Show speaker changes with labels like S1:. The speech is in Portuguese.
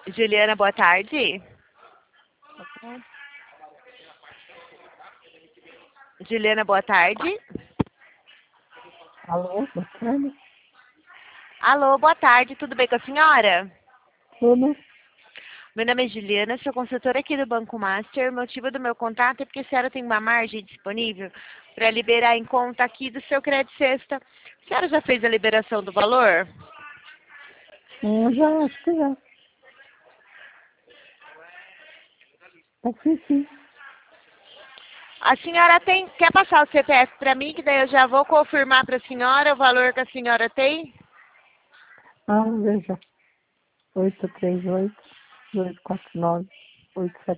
S1: Juliana, boa tarde. Juliana, boa tarde.
S2: Alô, boa tarde.
S1: Alô, boa tarde, tudo bem com a senhora?
S2: Tudo?
S1: Meu nome é Juliana, sou consultora aqui do Banco Master. O motivo do meu contato é porque a senhora tem uma margem disponível para liberar em conta aqui do seu crédito sexta. A senhora já fez a liberação do valor?
S2: Já, acho que já. Sim.
S1: A senhora quer passar o CPF para mim, que daí eu já vou confirmar para a senhora o valor que a senhora tem?
S2: Veja. 838-249-877.